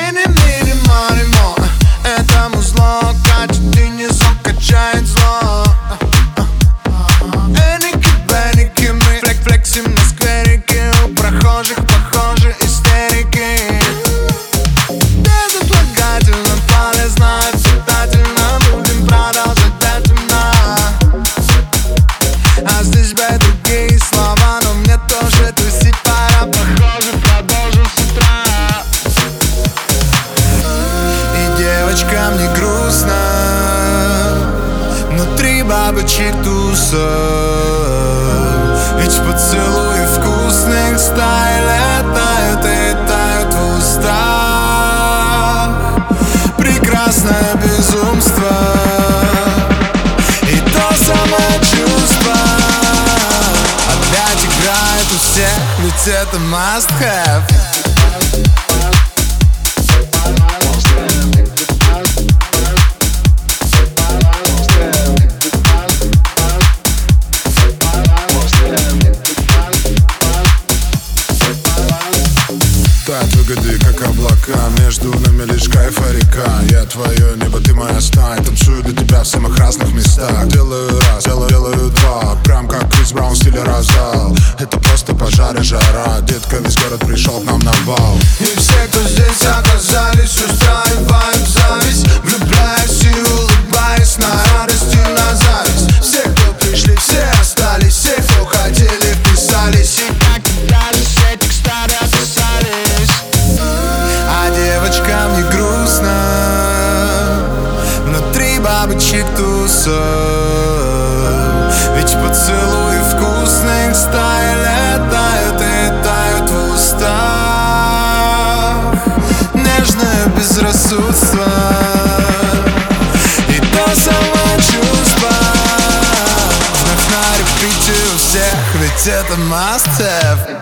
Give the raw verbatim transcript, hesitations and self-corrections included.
Мини, мини, money, more. Это музло катит и не закачает зло. Эники, беники, мы флек флексим на скверике. У прохожих похожи истерики. Безотлагательно, полезно, обязательно. Будем продолжать этим, а здесь бы другие слова, но мне тоже тусить пора. Похоже, продолжу с утра. И девочкам не грустно, внутри бабочек туса. Ведь поцелуи вкусных стай летают и тают в устах. Прекрасное безумство и то самое чувство опять играет у всех, ведь это must have. Тают выгоды, как облака, между нами лишь кайф и река. Я твое небо, ты моя стая. Танцую для тебя в самых разных местах. Делаю раз, делаю, делаю два. Прям как Крис Браун в стиле Розал. Это просто пожар и жара. Детка, весь город пришел к нам на бал. И все, кто здесь оказались, устраивают зависть. Влюбляясь и улыбаясь на радость и на зависть. Все, кто пришли, все остались. Все, кто хотели, вписались. И так даже с этих старых описались. А девочкам не грустно, внутри бабочек туса. Ведь поцелуи вкусных стай летают и тают в устах. Нежное безрассудство и то самое чувство вновь на репите у всех, ведь это must have.